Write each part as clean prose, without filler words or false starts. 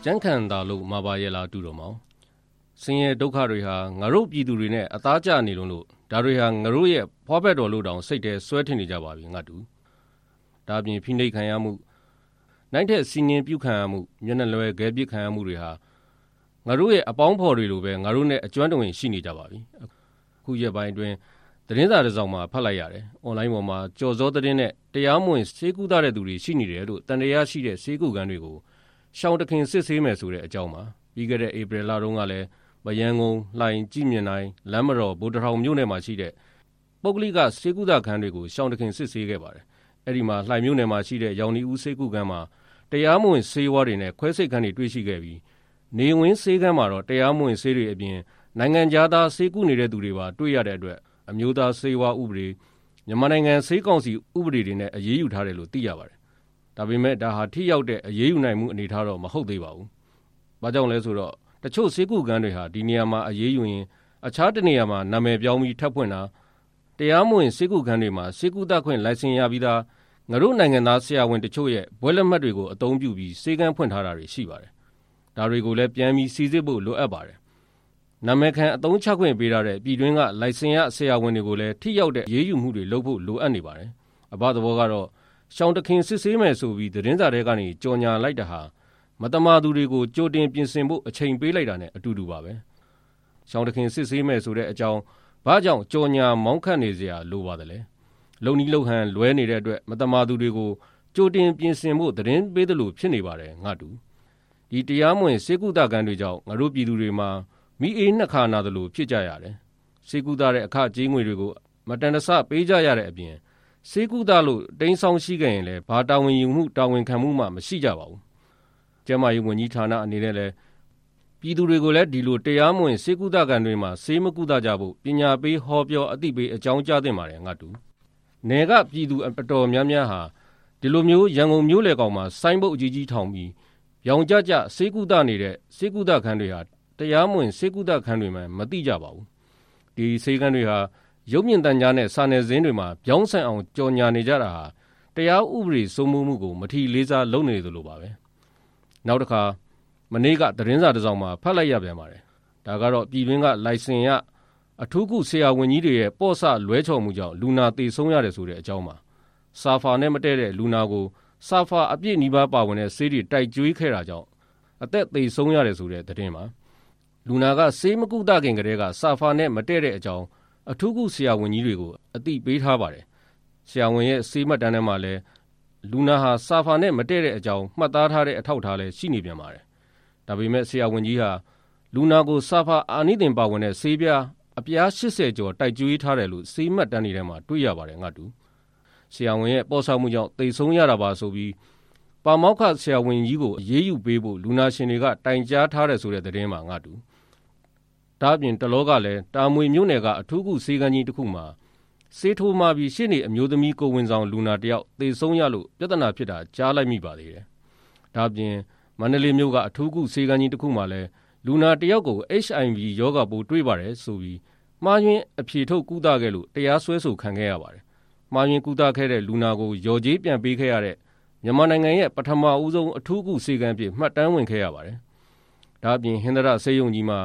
န်းခံတာလို့မှာပါရဲ့လားတူတော်မောင်ဆင်းရဲဒုက္ခတွေဟာငါတို့ပြည်သူတွေနဲ့အသားကျနေလို့ဒါတွေဟာငါတို့ရဲ့ဖွားဖက်တော်လို့တောင်စိတ်ထဲဆွဲထင်နေကြပါပြီငါတူဒါပြင်ဖိနှိပ်ခံရမှုနိုင်တဲ့စီငင်ပြုခံရမှုမျက်နှာလွယ်ခဲပစ်ခံရမှုတွေဟာငါတို့ရဲ့အပေါင်းဖော်တွေလိုပဲငါတို့နဲ့အကျွမ်းတဝင်ရှိနေကြပါပြီအခုရက်ပိုင်းအတွင်းသတင်းစာတစ်စောင်မှာဖတ်လိုက်ရတယ်အွန်လိုင်းပေါ်မှာကြော်စောသတင်းနဲ့တရားမဝင်ဆေးကုသတဲ့သူတွေရှိနေတယ်လို့တန်တရားရှိတဲ့ဆေးကုခန်းတွေကိုရှောင်းတခင်စစ်ဆေးမယ်ဆိုတဲ့အကြောင်းပါပြီးခဲ့တဲ့ဧပြီလတုန်းကလည်းမရန်ကုန်လှိုင်ကြည်မြင်တိုင်းလမ်းမတော်ဗိုလ်တထောင်မြို့နယ်မှာရှိတဲ့ပုဂ္ဂလိကဆေးကုသခန်းတွေကိုရှောင်းတခင်စစ်ဆေးခဲ့ပါတယ်အဲ့ဒီမှာလှိုင်မြို့နယ်မှာရှိတဲ့ရောင်နီဦးဆေးကုခန်းမှာတရားမဝင်ဆေးဝါးတွေနဲ့ခွဲစိတ်ခန်းတွေတွေ့ရှိခဲ့ပြီးနေဝင်ဆေးခန်းမှာတော့တရားမဝင်ဆေးတွေအပြင်နိုင်ငံသားဆေးကုနေတဲ့သူတွေပါတွေ့ရတဲ့အတွက်အမျိုးသားဆေးဝါးဥပဒေမြန်မာနိုင်ငံဆေးကောင်စီဥပဒေတွေနဲ့အရေးယူထားတယ်လို့သိရပါတယ်ဒါပေမဲ့ဒါဟာထိရောက်တဲ့အရေးယူနိုင်မှုအနေထားတော့မဟုတ်သေးပါဘူး။ဘာကြောင့်လဲဆိုတော့တချို့ဆေးကုခန်းတွေဟာဒီနေရာမှာအရေးယူရင်အခြားတနေရာမှာနာမည်ပြောင်းပြီးထပ်ဖွင့်တာတရားမဝင်ဆေးကုခန်းတွေမှာဆေးကုသခွင့်လိုင်စင်ရပြီးသားငါတို့နိုင်ငံသားဆရာဝန်တချို့ရဲ့ဘွဲလက်မှတ်တွေကိုအသုံးပြုပြီးဆေးကန်းဖွင့်ထားတာတွေရှိပါတယ်။ဒါတွေကိုလည်းပြန်ပြီးစီစစ်ဖို့လိုအပ်ပါတယ်။နာမည်ခံအသုံးချခွင့်ပေးထားတဲ့ပြည်တွင်းကလိုင်စင်ရဆရာဝန်တွေကိုလည်းထိရောက်တဲ့အရေးယူမှုတွေလုပ်ဖို့လိုအပ်နေပါတယ်။အဘသဘောကတော့ရှောင်းတခင်စစ်ဆေးမယ်ဆိုပြီးသတင်းစာတွေကနေကြော်ညာလိုက်တာဟာမတမာသူတွေကိုကြိုတင်ပြင်ဆင်ဖို့အချိန်ပေးလိုက်တာနဲ့အတူတူပါပဲရှောင်းတခင်စစ်ဆေးမယ်ဆိုတဲ့အကြောင်းဘာကြောင့်ကြော်ညာမောင်းခတ်နေစရာလိုပါတယ်လဲလုံနီးလုံဟန်လွဲနေတဲ့အတွက်မတမာသူတွေကိုကြိုတင်ပြင်ဆင်ဖို့သတင်းပေးသလိုဖြစ်နေပါတယ်ငါတူဒီတရားမဝင်စေကုသကံတွေကြောင့်ငါတို့ပြည်သူတွေမှာမိအေးနှက်ခါနာသလိုဖြစ်ကြရတယ်စေကုသတဲ့အခကြေးငွေတွေကိုမတန်တဆပေးကြရတဲ့အပြင်ဆေးကုသလို့တိန်းဆောင်ရှိခဲ့ရင်လည်းဘာတာဝန်ယူမှုတာဝန်ခံမှုမှမရှိကြပါဘူး။ကျန်းမာရေးဝန်ကြီးဌာနအနေနဲ့လည်းပြည်သူတွေကိုလည်းဒီလိုတရားမဝင်ဆေးကုသခန်းတွေမှာဆေးမကုသကြဖို့ပညာပေးဟောပြောအသိပေးအကြောင်းကြားသင့်ပါတယ်ငါတူ။နယ်ကပြည်သူအတော်များများဟာဒီလိုမျိုးရန်ကုန်မြို့လေကောင်မှာဆိုင်းဘုတ်အကြီးကြီးထောင်ပြီးရောင်ကြကြဆေးကုသနေတဲ့ဆေးကုသခန်းတွေဟာတရားမဝင်ဆေးကုသခန်းတွေမှမသိကြပါဘူး။ဒီဆေးခန်းတွေဟာရုပ်မြင်သံကြားနဲ့စာနယ်ဇင်းတွေမှာပြောင်းဆန်အောင်ကြော်ညာနေကြတာဟာတရားဥပဒေစိုးမိုးမှုကိုမထီလေးစားလုပ်နေသလိုပါပဲနောက်တစ်ခါမနေ့ကသတင်းစာတစ်စောင်မှာဖတ်လိုက်ရပြန်ပါတယ်ဒါကတော့ပြည်တွင်းကလိုင်စင်ရအထူးကုဆရာဝန်ကြီးတွေရဲ့ပေါ့ဆလွဲချော်မှုကြောင့်လူနာသေဆုံးရတယ်ဆိုတဲ့အကြောင်းပါဆာဖာနဲ့မတည့်တဲ့လူနာကိုဆာဖာအပြည့်နီးပါးပါဝင်တဲ့ဆေးတွေတိုက်ကျွေးခဲ့တာကြောင့်အသက်သေဆုံးရတယ်ဆိုတဲ့သတင်းပါလူနာကဆေးမကုသခင်ကတည်းကဆာဖာနဲ့မတည့်တဲ့အကြောင်းအထူးကုဆရာဝန်ကြီးတွေကိုအသိပေးထားပါတယ်ဆရာဝန်ရဲ့ဆေးမှတ်တမ်းထဲမှာလည်းလူနာဟာဆာဖာနဲ့မတည့်တဲ့အကြောင်းမှတ်သားထားတဲ့အထောက်အထားလည်းရှိနေပြန်ပါတယ်ဒါပေမဲ့ဆရာဝန်ကြီးဟာလူနာကိုဆာဖာအာနိသင်ပါဝင်တဲ့ဆေးပြားအပြား80ကျော်တိုက်ကျွေးထားတယ်လို့ဆေးမှတ်တမ်းတွေထဲမှာတွေ့ရပါတယ်ငါတူဆရာဝန်ရဲ့ပေါ်ဆမှုကြောင့်သေဆုံးရတာပါဆိုပြီးပါမောက္ခဆရာဝန်ကြီးကိုအရေးယူပေးဖို့လူနာရှင်တွေကတိုင်ကြားထားတယ်ဆိုတဲ့သတင်းမှာငါတူဒါအပြင်တလောကလည်းတာမွေမြို့နယ်ကအထူးကုဆေးကန်းကြီးတစ်ခုမှာဆေးထိုးမှပြီးရှေ့နေအမျိုးသမီးကိုဝင်ဆောင်လူနာတယောက်သေဆုံးရလို့ပြဿနာဖြစ်တာကြားလိုက်မိပါသေးတယ်။ဒါအပြင်မန္တလေးမြို့ကအထူးကုဆေးကန်းကြီးတစ်ခုမှာလည်းလူနာတယောက်ကို HIV ရောဂါပိုးတွေ့ပါတယ်ဆိုပြီးမှားယွင်းအဖြေထုတ်ကုသခဲ့လို့တရားစွဲဆိုခံခဲ့ရပါတယ်။မှားယွင်းကုသခဲ့တဲ့လူနာကိုရော်ကြေးပြန်ပေးခဲ့ရတဲ့မြန်မာနိုင်ငံရဲ့ပထမဦးဆုံးအထူးကုဆေးကန်းဖြစ်မှတ်တမ်းဝင်ခဲ့ရပါတယ်။ဒါအပြင်ဟင်္ဒရဆေးရုံကြီးမှာ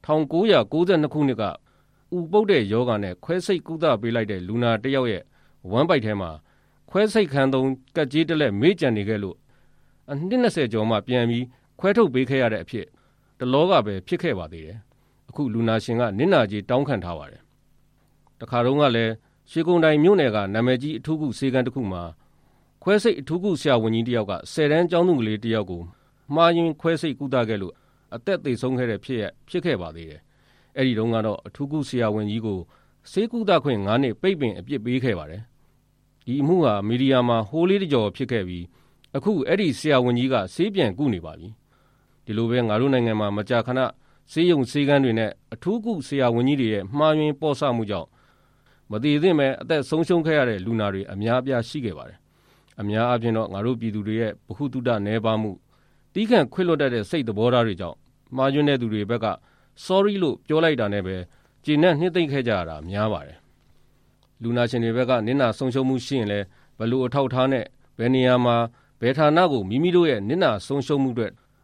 1992ခုနှစ်ကဥပုပ်တဲ့ယောဂါနဲ့ခွဲစိတ်ကုသပေးလိုက်တဲ့လူနာတစ်ယောက်ရဲ့ဝမ်းပိုက်ထဲမှာခွဲစိတ်ခန်းသုံးကတ်ကြီးတစ်လက်မေ့ကြံနေခဲ့လို့အနှစ်20ကျော်မှပြန်ပြီးခွဲထုတ်ပေးခဲ့ရတဲ့အဖြစ်တလောကပဲဖြစ်ခဲ့ပါသေးတယ်။အခုလူနာရှင်ကနစ်နာကြေးတောင်းခံထားပါတယ်။တခါတုန်းကလည်းရွှေကုန်းတိုင်မြို့နယ်ကနာမည်ကြီးအထူးကုဆေးကန်းတစ်ခုမှာခွဲစိတ်အထူးကုဆရာဝန်ကြီးတစ်ယောက်က10တန်းကျောင်းသူကလေးတစ်ယောက်ကိုမှားယွင်းခွဲစိတ်ကုသခဲ့လို့အသက်သေဆုံးခဲ့တဲ့ဖြစ်ခဲ့ပါသေးတယ်။အဲ့ဒီတုန်းကတော့အထူးကုဆရာဝန်ကြီးကိုဆေးကုသခွင့်9နှစ်ပိတ်ပင်အပြစ်ပေးခဲ့ပါတယ်။ဒီအမှုဟာမီဒီယာမှာဟိုးလေးတကြော်ဖြစ်ခဲ့ပြီးအခုအဲ့ဒီဆရာဝန်ကြီးကဆေးပြန်ကုနေပါပြီ။ဒီလိုပဲငါတို့နိုင်ငံမှာမကြာခဏဆေးရုံဆေးကန်းတွေနဲ့အထူးကုဆရာဝန်ကြီးတွေရဲ့မှားယွင်းပေါ့ဆမှုကြောင့်မတည်သင့်ပဲအသက်ဆုံးရှုံးခဲ့ရတဲ့လူနာတွေအများအပြားရှိခဲ့ပါတယ်။အများအားဖြင့်တော့ငါတို့ပြည်သူတွေရဲ့ဗဟုသုတနည်းပါးမှုတီးခန့်ခွင့်လွတ်တတ်တဲ့စိတ်သဘောထားတွေကြောင့်မှားယွင်းတဲ့သူတွေဘက်က sorry လို့ပြောလိုက်တာနဲ့ပဲကျေနပ်နှစ်သိမ့်ခဲ့ကြရတာများပါတယ်လူနာရှင်တွေဘက်ကနစ်နာဆုံးရှုံးမှုရှိရင်လည်းဘလို့အထောက်ထားနဲ့ဘယ်နေရာမှာဘယ်ဌာနကိုမိမိတို့ရဲ့နစ်နာဆုံးရှုံးမှုတွေ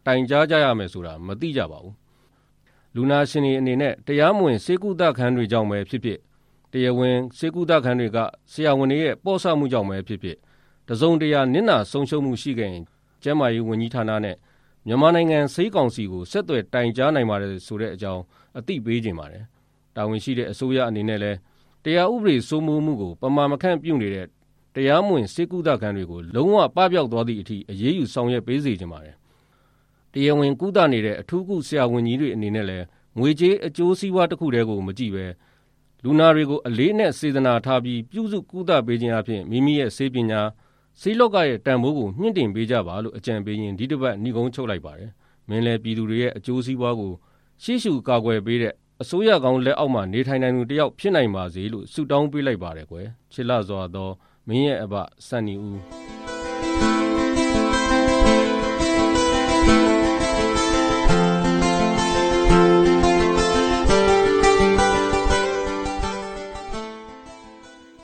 တိုင်ကြားကြရမယ်ဆိုတာမသိကြပါဘူးလူနာရှင်တွေအနေနဲ့တရားမဝင်စေကုသခန်းတွေကြောင့်ပဲဖြစ်ဖြစ်တရားဝင်စေကုသခန်းတွေကဆရာဝန်တွေရဲ့ပေါ့ဆမှုကြောင့်ပဲဖြစ်ဖြစ်တစုံတရာနစ်နာဆုံးရှုံးမှုရှိခဲ့ရင်ကျန်းမာရေးဝန်ကြီးဌာနနဲ့မြန်မာနိုင်ငံဆေးကောင်စီကိုဆက်သွယ်တိုင်ကြားနိုင်ပါတယ်ဆိုတဲ့အကြောင်းအသိပေးခြင်းပါတယ်တာဝန်ရှိတဲ့အစိုးရအနေနဲ့လည်းတရားဥပဒေစိုးမိုးမှုကိုပမာမခန့်ပြုနေတဲ့တရားမဝင်စေကုသခန်းတွေကိုလုံးဝပပျောက်သွားသည့်အထိအရေးယူဆောင်ရွက်ပေးစေချင်ပါတယ်တရားဝင်ကုသနေတဲ့အထူးကုဆရာဝန်ကြီးတွေအနေနဲ့လည်းငွေကြေးအကျိုးစီးပွားတစ်ခုတည်းကိုမကြည့်ပဲလူနာတွေကိုအလေးနဲ့စေတနာထားပြီးပြုစုကုသပေးခြင်းအပြင်မိမိရဲ့ဆေးပညာဆေးလောကရဲ့တန်ဖိုးကိုမြင့်တင်ပေးကြပါလို့အကြံပေးရင်းဒီတစ်ပတ်နှီးကုန်းချုပ်လိုက်ပါတယ်မင်းလည်းပြည်သူတွေရဲ့အကျိုးစီးပွားကိုရှေ့ရှုကာကွယ်ပေးတဲ့အစိုးရကောင်းလက်အောက်မှာနေထိုင်နိုင်သူတယောက်ဖြစ်နိုင်ပါစေလို့ဆုတောင်းပေးလိုက်ပါတယ်ကွယ်ချစ်လစွာသောမင်းရဲ့အဘစံနီဦး